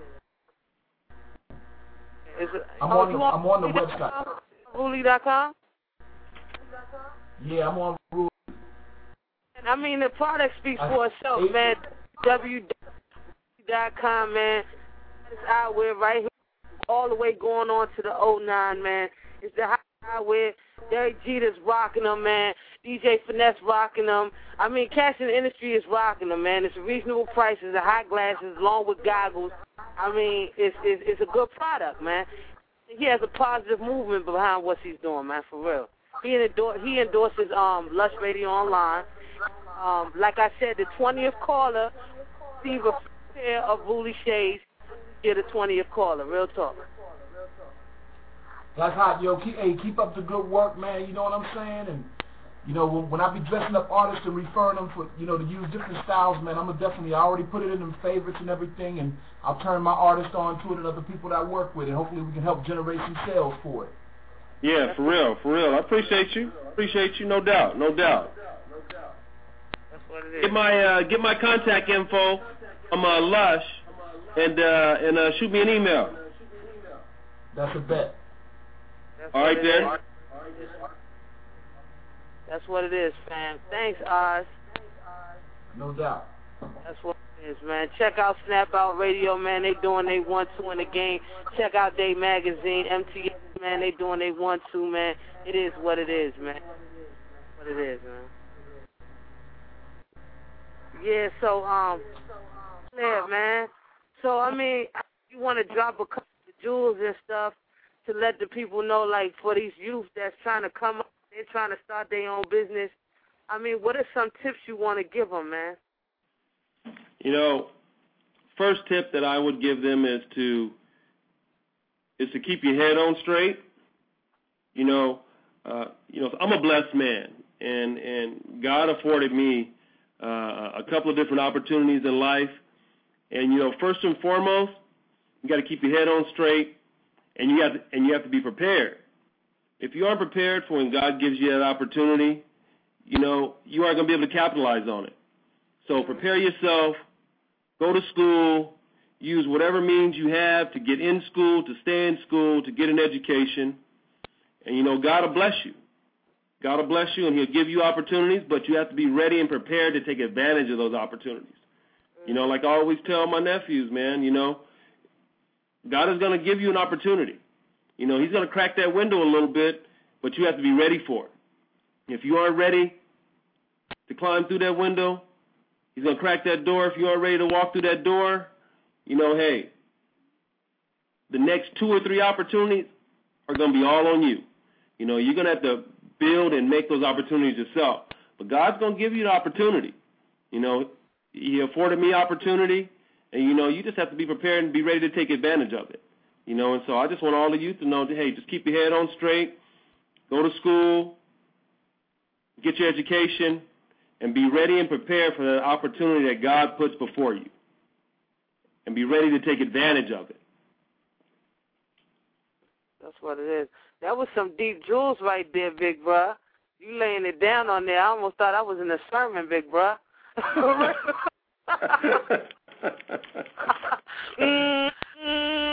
Speaker 3: Is it,
Speaker 10: I'm
Speaker 3: oh,
Speaker 10: on the
Speaker 3: on
Speaker 10: I'm on the website.
Speaker 3: Wooly dot com.
Speaker 10: Yeah, I'm on Wooly.
Speaker 3: And I mean, the product speaks for itself, man. w w w dot com, man. This eyewear right here, all the way going on to the oh nine, man. It's the hot eyewear. Derek Jeter's rocking them, man. D J Finesse rocking them. I mean, Cash in the Industry is rocking them, man. It's a reasonable prices, the hot glasses, along with goggles. I mean, it's, it's it's a good product, man. He has a positive movement behind what he's doing, man, for real. He endorse, he endorses um Lush Radio Online. Um, like I said, the twentieth caller, receive a pair of Woolly Shades. You're the twentieth caller. Real talk.
Speaker 10: That's hot, yo. Keep, hey, keep up the good work, man. You know what I'm saying? And you know, when, when I be dressing up artists and referring them for, you know, to use different styles, man, I'm gonna definitely, I already put it in them favorites and everything, and I'll turn my artists on to it and other people that I work with, and hopefully we can help generate some sales for it.
Speaker 4: Yeah, for real, for real. I appreciate you. Appreciate you, no doubt, no doubt.
Speaker 3: That's what it is.
Speaker 4: Get my uh, get my contact info. I'm uh, Lush, and uh, and uh, shoot me an email.
Speaker 10: That's a bet.
Speaker 3: That's
Speaker 4: All right, then.
Speaker 3: That's what it is, fam. Thanks, Oz.
Speaker 10: No doubt.
Speaker 3: That's what it is, man. Check out Snap Out Radio, man. They doing they one two in the game. Check out Day Magazine, M T S, man. They doing they one two, man. It is what it is, man. What it is, man. Yeah. So, um, yeah, man. So I mean, you want to drop a couple of jewels and stuff to let the people know, like for these youth that's trying to come up. They're trying to start their own business. I mean, what are some tips you want to give them, man?
Speaker 4: You know, first tip that I would give them is to is to keep your head on straight. You know, uh, you know, I'm a blessed man, and and God afforded me uh, a couple of different opportunities in life. And you know, first and foremost, you got to keep your head on straight, and you have to, and you have to be prepared. If you aren't prepared for when God gives you that opportunity, you know, you aren't going to be able to capitalize on it. So prepare yourself, go to school, use whatever means you have to get in school, to stay in school, to get an education. And, you know, God will bless you. God will bless you, and he'll give you opportunities, but you have to be ready and prepared to take advantage of those opportunities. You know, like I always tell my nephews, man, you know, God is going to give you an opportunity. You know, he's going to crack that window a little bit, but you have to be ready for it. If you aren't ready to climb through that window, he's going to crack that door. If you aren't ready to walk through that door, you know, hey, the next two or three opportunities are going to be all on you. You know, you're going to have to build and make those opportunities yourself. But God's going to give you the opportunity. You know, he afforded me opportunity, and, you know, you just have to be prepared and be ready to take advantage of it. You know, and so I just want all the youth to know, that, hey, just keep your head on straight, go to school, get your education, and be ready and prepared for the opportunity that God puts before you. And be ready to take advantage of it.
Speaker 3: That's what it is. That was some deep jewels right there, big bruh. You laying it down on there. I almost thought I was in a sermon, big bruh. mm-hmm.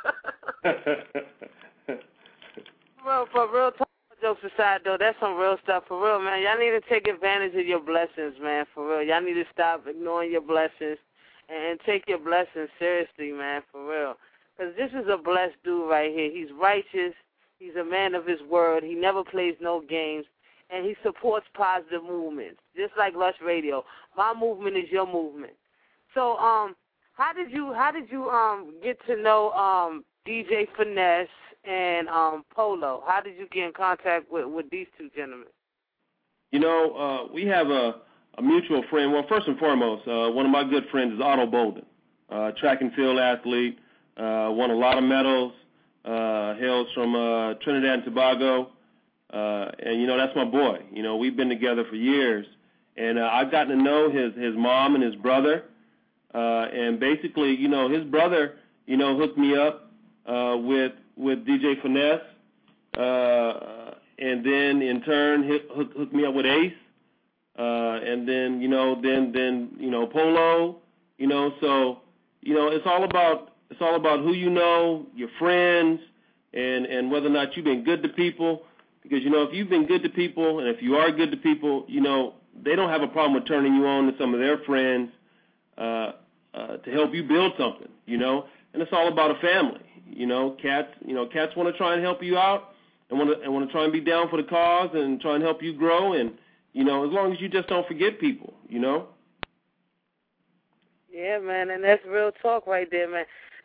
Speaker 3: Well, for real talk, jokes aside, though, that's some real stuff. For real, man. Y'all need to take advantage of your blessings, man. For real. Y'all need to stop ignoring your blessings and take your blessings seriously, man. For real. Because this is a blessed dude right here. He's righteous. He's a man of his word. He never plays no games. And he supports positive movements, just like Lush Radio. My movement is your movement. So, um, how did you how did you um get to know um D J Finesse and um Polo? How did you get in contact with, with these two gentlemen?
Speaker 4: You know, uh, we have a, a mutual friend. Well, first and foremost, uh, one of my good friends is Otto Bolden, uh, track and field athlete, uh, won a lot of medals, uh, hails from uh, Trinidad and Tobago. Uh, and, you know, that's my boy. You know, we've been together for years. And uh, I've gotten to know his, his mom and his brother. Uh, and basically, you know, his brother, you know, hooked me up uh, with with D J Finesse. Uh, and then, in turn, hit, hook, hooked me up with Ace. Uh, and then, you know, then, then, you know, Polo. You know, so, you know, it's all about it's all about who you know, your friends, and, and whether or not you've been good to people. Because, you know, if you've been good to people and if you are good to people, you know, they don't have a problem with turning you on to some of their friends uh, uh, to help you build something, you know. And it's all about a family, you know. Cats, you know, cats want to try and help you out and want to and want to try and be down for the cause and try and help you grow. And, you know, as long as you just don't forget people, you know.
Speaker 3: Yeah, man, and that's real talk right there, man.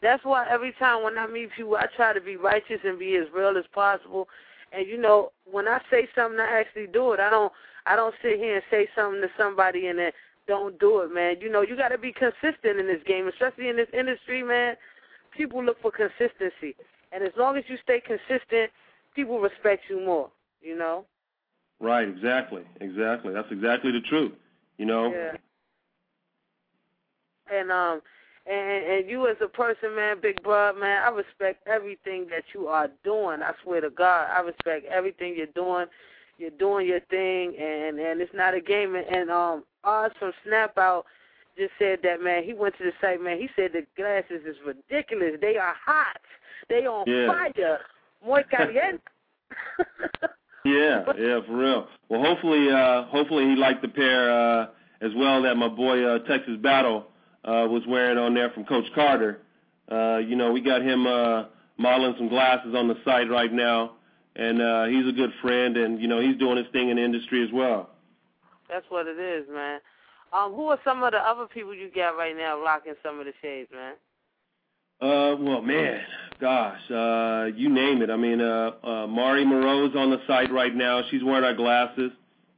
Speaker 3: That's why every time when I meet people, I try to be righteous and be as real as possible. And you know, when I say something, I actually do it. I don't, I don't sit here and say something to somebody and then don't do it, man. You know, you got to be consistent in this game, especially in this industry, man. People look for consistency, and as long as you stay consistent, people respect you more. You know.
Speaker 4: Right. Exactly. Exactly. That's exactly the truth. You know.
Speaker 3: Yeah. And um. And, and you as a person, man, Big Bro, man, I respect everything that you are doing. I swear to God, I respect everything you're doing. You're doing your thing, and, and it's not a game. And, and um, Oz from Snap Out just said that, man, he went to the site, man. He said the glasses is ridiculous. They are hot. They on
Speaker 4: yeah.
Speaker 3: fire. Muy caliente.
Speaker 4: yeah, yeah, for real. Well, hopefully, uh, hopefully he liked the pair uh, as well that my boy uh, Texas Battle Uh, was wearing on there from Coach Carter. Uh, you know, we got him uh, modeling some glasses on the site right now, and uh, he's a good friend, and, you know, he's doing his thing in the industry as well.
Speaker 3: That's what it is, man. Um, who are some of the other people you got right now rocking some of the shades, man?
Speaker 4: Uh, well, man, gosh, uh, you name it. I mean, uh, uh, Mari Moreau's on the site right now. She's wearing our glasses.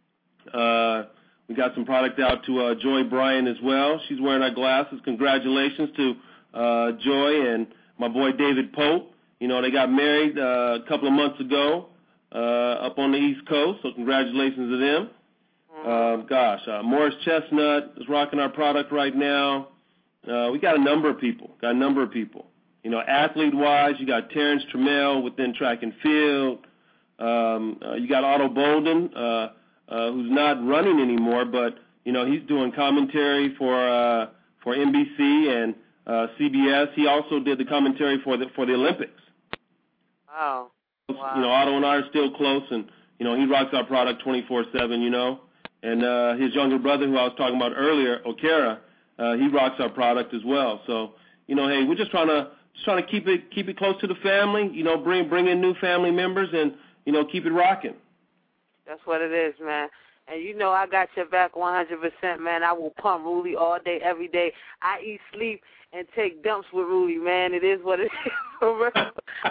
Speaker 4: Uh We got some product out to uh, Joy Bryan as well. She's wearing our glasses. Congratulations to uh, Joy and my boy David Pope. You know, they got married uh, a couple of months ago uh, up on the East Coast, so congratulations to them. Mm-hmm. Uh, gosh, uh, Morris Chestnut is rocking our product right now. Uh, we got a number of people, got a number of people. You know, athlete-wise, you got Terrence Trammell within track and field. Um, uh, you got Otto Bolden, uh, Uh, who's not running anymore, but, you know, he's doing commentary for uh, for N B C and uh, C B S. He also did the commentary for the for the Olympics.
Speaker 3: Wow. wow.
Speaker 4: You know, Otto and I are still close, and, you know, he rocks our product twenty-four seven, you know. And uh, his younger brother, who I was talking about earlier, Okara, uh, he rocks our product as well. So, you know, hey, we're just trying to just trying to keep it keep it close to the family, you know, bring bring in new family members and, you know, keep it rocking.
Speaker 3: That's what it is, man. And you know I got your back one hundred percent, man. I will pump Ruly all day, every day. I eat, sleep, and take dumps with Ruly, man. It is what it is. For real.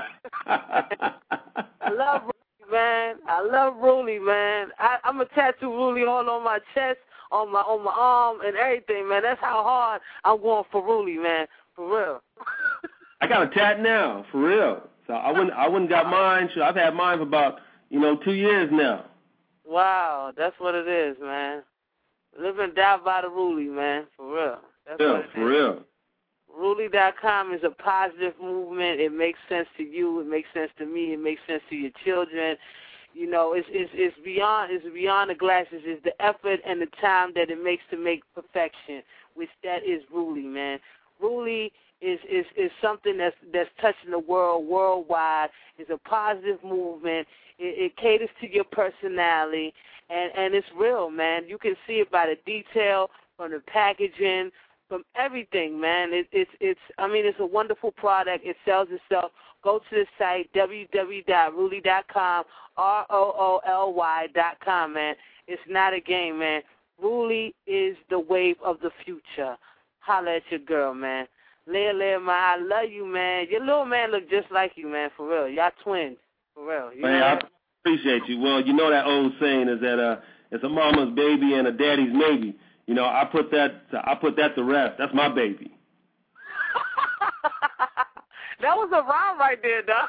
Speaker 3: I love Ruly, man. I love Ruly, man. I, I'm a tattoo Ruly all on my chest, on my on my arm, and everything, man. That's how hard I'm going for Ruly, man. For real.
Speaker 4: I got a tat now, for real. So I wouldn't I wouldn't got mine. I've had mine for about, you know, two years now.
Speaker 3: Wow, that's what it is, man. Live and die by the Ruly, man, for real. That's
Speaker 4: yeah,
Speaker 3: what it
Speaker 4: for
Speaker 3: is.
Speaker 4: real.
Speaker 3: Ruly dot com is a positive movement. It makes sense to you. It makes sense to me. It makes sense to your children. You know, it's it's it's beyond it's beyond the glasses. It's the effort and the time that it makes to make perfection, which that is Ruly, man. Ruly is is is something that's that's touching the world worldwide. It's a positive movement. It, it caters to your personality, and, and it's real, man. You can see it by the detail, from the packaging, from everything, man. It, it's, it's. I mean, it's a wonderful product. It sells itself. Go to the site, w w w dot ruly dot com, R O O L Y dot com, man. It's not a game, man. Ruly is the wave of the future. Holla at your girl, man. Leah, Leah, man, I love you, man. Your little man look just like you, man, for real. Y'all twins. For real. You
Speaker 4: man,
Speaker 3: know
Speaker 4: I appreciate you. Well, you know that old saying is that uh, it's a mama's baby and a daddy's maybe. You know, I put that I put that to rest. That's my baby.
Speaker 3: That was a rhyme right there, Doc.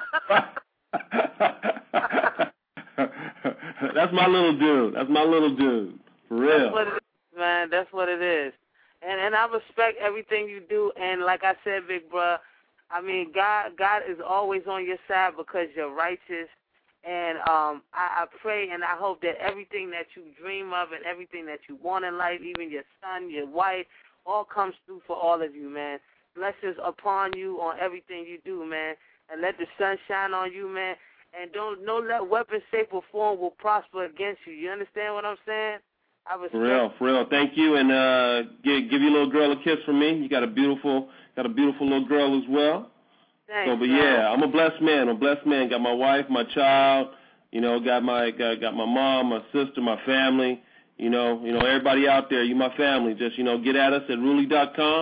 Speaker 4: That's my little dude. That's my little dude. For real.
Speaker 3: That's what it is, man. That's what it is. And and I respect everything you do. And like I said, Big Bruh, I mean, God God is always on your side because you're righteous. And um, I, I pray and I hope that everything that you dream of and everything that you want in life, even your son, your wife, all comes through for all of you, man. Blessings upon you on everything you do, man. And let the sun shine on you, man. And don't no let weapon, shape, or form will prosper against you. You understand what I'm saying? I respect.
Speaker 4: For real, for real. Thank you, and uh, give give your little girl a kiss from me. You got a beautiful, got a beautiful little girl as well.
Speaker 3: Thanks,
Speaker 4: so, but
Speaker 3: man.
Speaker 4: yeah, I'm a blessed man. I'm a blessed man. Got my wife, my child. You know, got my got, got my mom, my sister, my family. You know, you know everybody out there. You my family. Just you know, get at us at ruly dot com.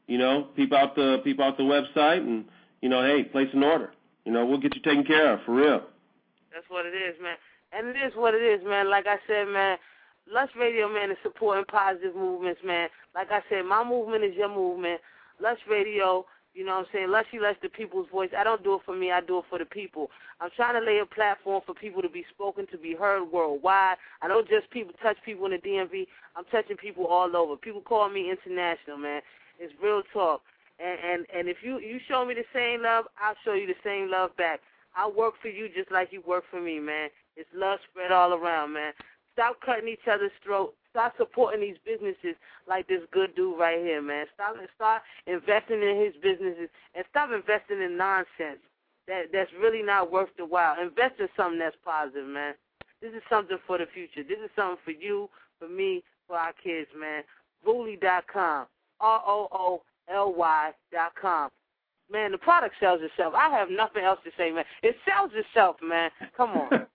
Speaker 4: you know, peep out the peep out the website and, you know, hey, place an order. You know, we'll get you taken care of, for real.
Speaker 3: That's what it is, man. And it is what it is, man. Like I said, man, Lush Radio, man, is supporting positive movements, man. Like I said, my movement is your movement. Lush Radio, you know what I'm saying? Lushy Lush, the people's voice. I don't do it for me. I do it for the people. I'm trying to lay a platform for people to be spoken, to be heard worldwide. I don't just people touch people in the D M V. I'm touching people all over. People call me international, man. It's real talk. And, and, and if you, you show me the same love, I'll show you the same love back. I work for you just like you work for me, man. It's love spread all around, man. Stop cutting each other's throat. Stop supporting these businesses like this good dude right here, man. Stop and start investing in his businesses and stop investing in nonsense that that's really not worth the while. Invest in something that's positive, man. This is something for the future. This is something for you, for me, for our kids, man. Rooly dot com, R O O L Y dot com. Man, the product sells itself. I have nothing else to say, man. It sells itself, man. Come on.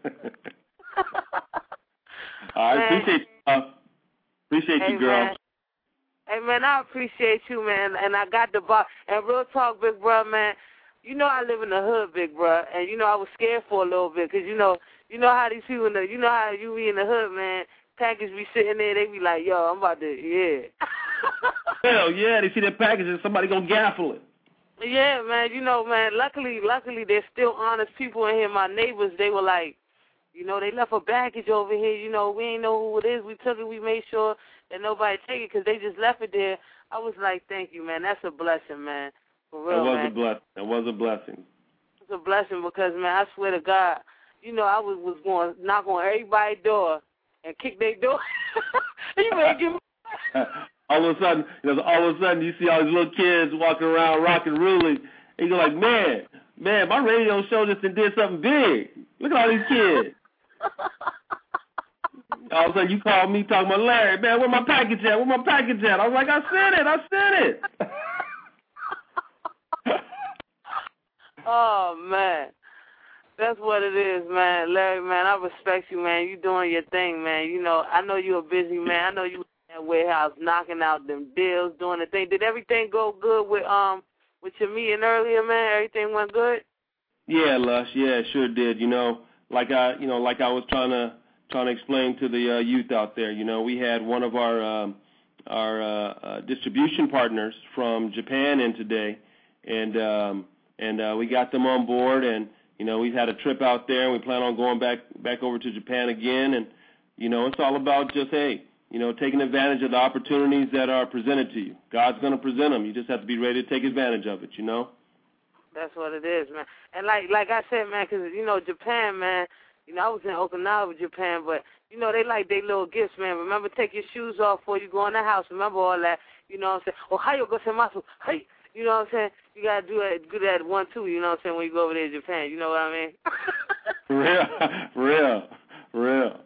Speaker 4: I right, appreciate you. Uh, appreciate
Speaker 3: hey,
Speaker 4: you, girl.
Speaker 3: Man. Hey, man, I appreciate you, man. And I got the box. And real talk, big bro, man. You know I live in the hood, big bro. And, you know, I was scared for a little bit because, you know, you know how these people, in the, you know how you be in the hood, man. Package be sitting there, they be like, yo, I'm about to, yeah.
Speaker 4: Hell, yeah, they see that package and somebody gonna gaffle it.
Speaker 3: Yeah, man, you know, man, luckily, luckily there's still honest people in here. My neighbors, they were like, you know, they left a baggage over here. You know, we ain't know who it is. We took it. We made sure that nobody take it because they just left it there. I was like, thank you, man. That's a blessing, man. For real,
Speaker 4: man. That was
Speaker 3: man.
Speaker 4: a blessing. That was a blessing.
Speaker 3: It's a blessing because, man, I swear to God, you know, I was, was going to knock on everybody's door and kick their door. You may give me
Speaker 4: all of a sudden, you know, all of a sudden you see all these little kids walking around rocking Rooly, and you're like, man, man, my radio show just did something big. Look at all these kids. All of a sudden you call me talking about Larry, man, where my package at? Where my package at? I was like, I sent it, I sent it.
Speaker 3: Oh, man. That's what it is, man. Larry, man, I respect you, man. You doing your thing, man. You know, I know you're a busy man. I know you in that warehouse knocking out them deals, doing the thing. Did everything go good with um with your meeting earlier, man? Everything went good?
Speaker 4: Yeah, Lush, yeah, it sure did. You know, like I you know, like I was trying to trying to explain to the uh, youth out there, you know, we had one of our um our uh, uh distribution partners from Japan in today, and um and uh we got them on board, and you know, we've had a trip out there, and we plan on going back back over to Japan again. And, you know, it's all about just, hey, you know, taking advantage of the opportunities that are presented to you. God's going to present them. You just have to be ready to take advantage of it, you know?
Speaker 3: That's what it is, man. And like like I said, man, because, you know, Japan, man, you know, I was in Okinawa, Japan, but, you know, they like their little gifts, man. Remember, take your shoes off before you go in the house. Remember all that. You know what I'm saying? Ohayo gozaimasu. Hey. You know what I'm saying? You got to do that, do that one, too, you know what I'm saying, when you go over there to Japan. You know what I mean?
Speaker 4: For real. For real. For real.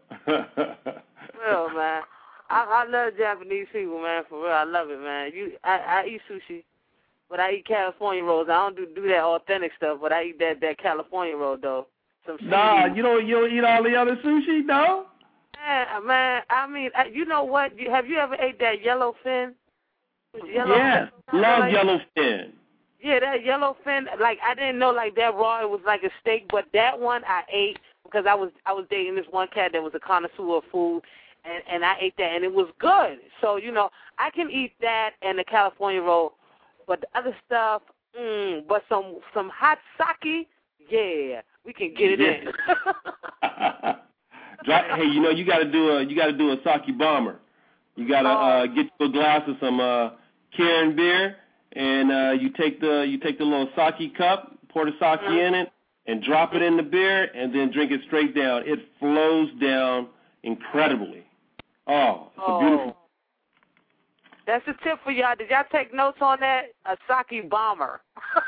Speaker 3: Real, man. I, I love Japanese people, man, for real. I love it, man. You, I, I eat sushi, but I eat California rolls. I don't do, do that authentic stuff, but I eat that, that California roll, though. Some
Speaker 4: nah, you don't, you don't eat all the other sushi, no?
Speaker 3: Man, man, I mean, you know what? Have you ever ate that yellowfin? Yellow
Speaker 4: yes,
Speaker 3: fin,
Speaker 4: love
Speaker 3: like,
Speaker 4: yellowfin.
Speaker 3: Yeah, that yellowfin, like, I didn't know, like, that raw, it was like a steak, but that one I ate because I was I was dating this one cat that was a connoisseur of food, and, and I ate that, and it was good. So, you know, I can eat that and the California roll, but the other stuff, mm, but some some hot sake, yeah, we can get it
Speaker 4: yeah. in. Hey, you know, you got to do a you got to do a sake bomber. You gotta uh, get you a glass of some uh, Kirin beer, and uh, you take the you take the little sake cup, pour the sake mm-hmm. in it, and drop it in the beer, and then drink it straight down. It flows down incredibly. Oh, it's
Speaker 3: oh.
Speaker 4: a beautiful.
Speaker 3: That's a tip for y'all. Did y'all take notes on that? A sake bomber.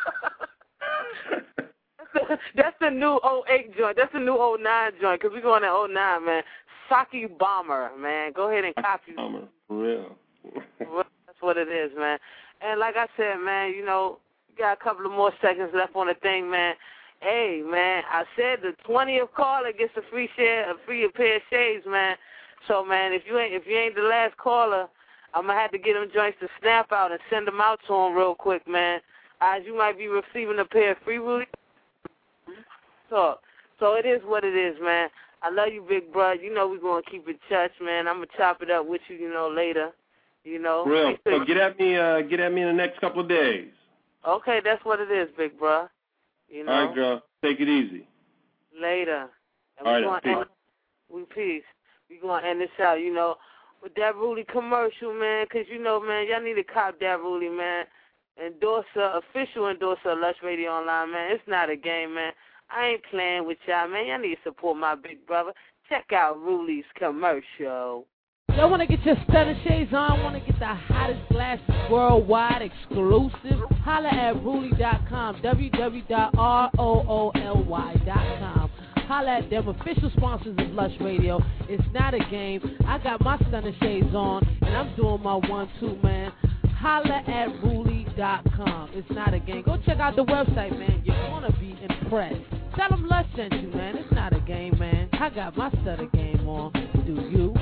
Speaker 3: that's, the, that's the new oh eight joint. That's the new oh nine joint, because we're going to oh nine, man. Sake bomber, man. Go ahead and copy.
Speaker 4: Bomber, for real.
Speaker 3: That's what it is, man. And like I said, man, you know, we got a couple of more seconds left on the thing, man. Hey, man, I said the twentieth caller gets a free share, a free pair of shades, man. So, man, if you ain't if you ain't the last caller, I'm going to have to get them joints to snap out and send them out to them real quick, man. As you might be receiving a pair of free Rudy. So, so it is what it is, man. I love you, big bro. You know we're going to keep in touch, man. I'm going to chop it up with you, you know, later. You know.
Speaker 4: Real. So get at me, uh, get at me in the next couple of days.
Speaker 3: Okay, that's what it is, big bro. You know.
Speaker 4: All right, girl. Take it easy.
Speaker 3: Later. And
Speaker 4: All
Speaker 3: we
Speaker 4: right,
Speaker 3: gonna
Speaker 4: peace.
Speaker 3: end, we peace. We're going to end this out, you know, with that Rudy commercial, man, because, you know, man, y'all need to cop that Rudy, man. Endorser, official endorser of Lush Radio Online, man. It's not a game, man. I ain't playing with y'all, man. Y'all need to support my big brother. Check out Rudy's commercial.
Speaker 6: Y'all want to get your stunner shades on? Want to get the hottest glasses worldwide, exclusive? Holla at Ruly dot com, w w w dot roly dot com. Holla at them, official sponsors of Lush Radio. It's not a game. I got my stunner shades on, and I'm doing my one-two, man. Holla at Ruly dot com. It's not a game. Go check out the website, man. You're going to be impressed. Tell them Lush sent you, man. It's not a game, man. I got my stunner game on. Do you?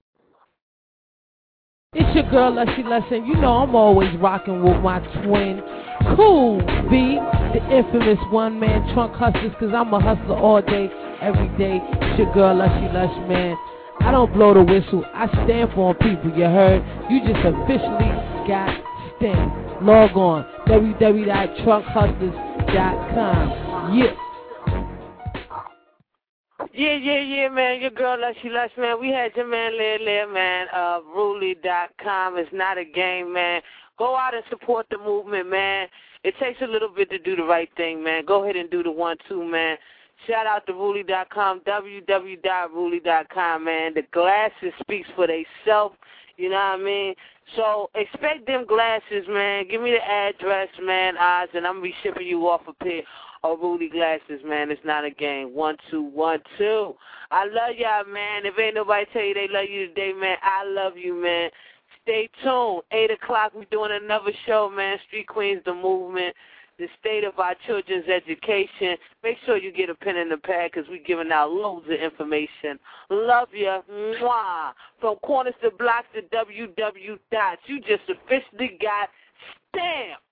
Speaker 6: It's your girl, Lushy Lesson. You know I'm always rocking with my twin, Cool B, the infamous one-man trunk hustlers, because I'm a hustler all day, every day. It's your girl, Lushy Lush, man. I don't blow the whistle. I stand for people, you heard? You just officially got stand. Log on, w w w dot trunk hustlers dot com. Yeah.
Speaker 3: Yeah, yeah, yeah, man. Your girl, Lushy Lush, man. We had your man, Lair Lair, man, of Ruly dot com. It's not a game, man. Go out and support the movement, man. It takes a little bit to do the right thing, man. Go ahead and do the one-two, man. Shout out to Ruly dot com, w w w dot ruly dot com, man. The glasses speaks for theyself, you know what I mean? So expect them glasses, man. Give me the address, man, Oz, and I'm going to be shipping you off a pair of Ruly glasses, man. It's not a game. One, two, one, two. I love y'all, man. If ain't nobody tell you they love you today, man, I love you, man. Stay tuned. eight o'clock, we're doing another show, man. Street Queens, the movement, the state of our children's education. Make sure you get a pen and a pad because we're giving out loads of information. Love ya. Mwah. From corners to blocks to W W dots. You just officially got stamped.